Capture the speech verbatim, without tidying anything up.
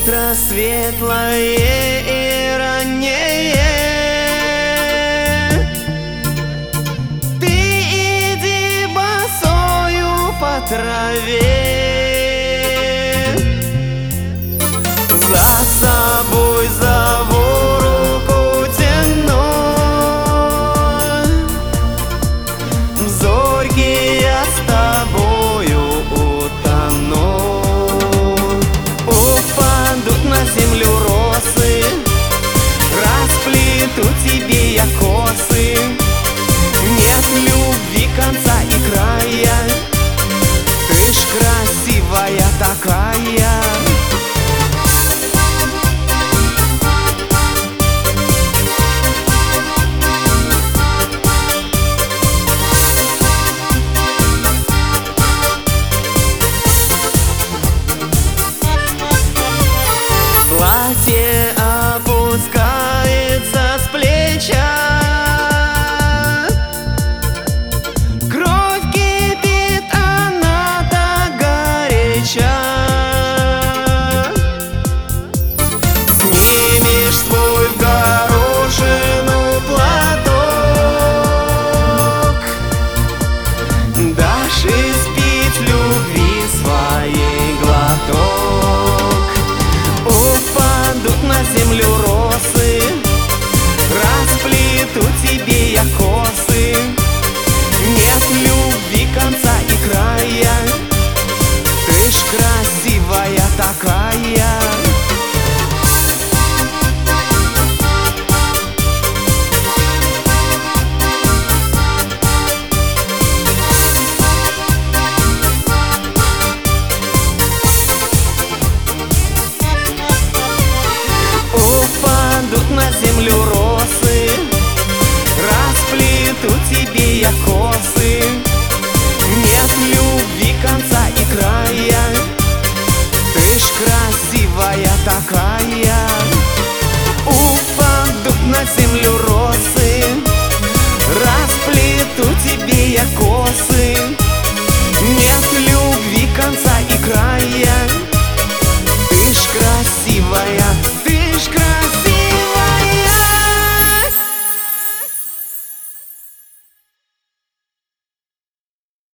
Утро светлое и раннее, ты иди босою по траве, за собой зову, руку тяну, зорьки я с тобою утону. Упадут на землю росы, расплету тебе я косы. Нет любви конца и края, ты ж красивая такая. Платье опускается с плеча, кровь кипит, она так горяча. Снимешь свой в горошину платок, дашь испить любви своей глоток. Упадут на землю росы, расплету тебе я косы. Нет любви конца и края, ты ж красивая такая. Упадут на землю